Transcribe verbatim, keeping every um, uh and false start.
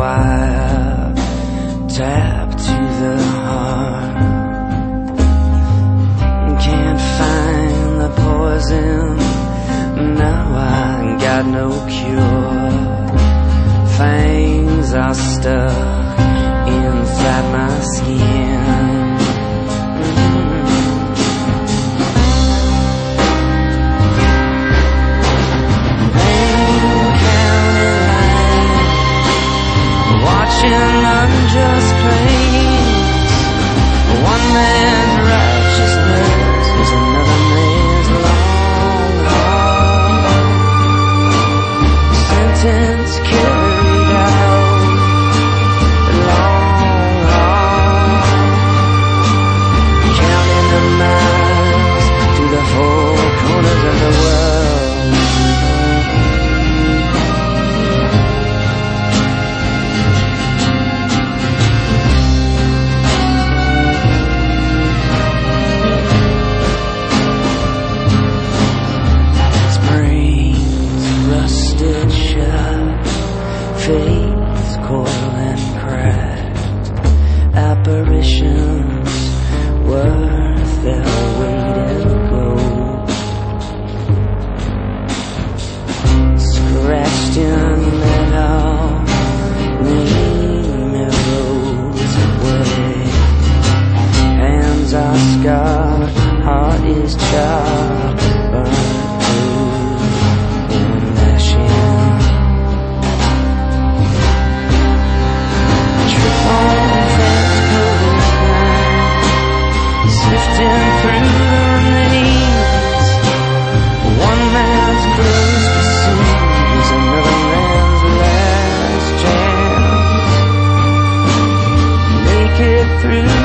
wire tap to the heart. Can't find the poison, now I got no cure. Fangs are stuck inside my skin. Watching unjust claims, one man's righteousness is another man's long haul. Sentence carried out, long haul. Counting the miles to the four corners of the world. Fates coil and cracked, apparitions worth their weight in gold. Scratched in metal, name erodes away. Hands are scarred, heart is charred, burned through in ashes. Sifting through the remains, one man's close pursuit is another man's last chance. Make it through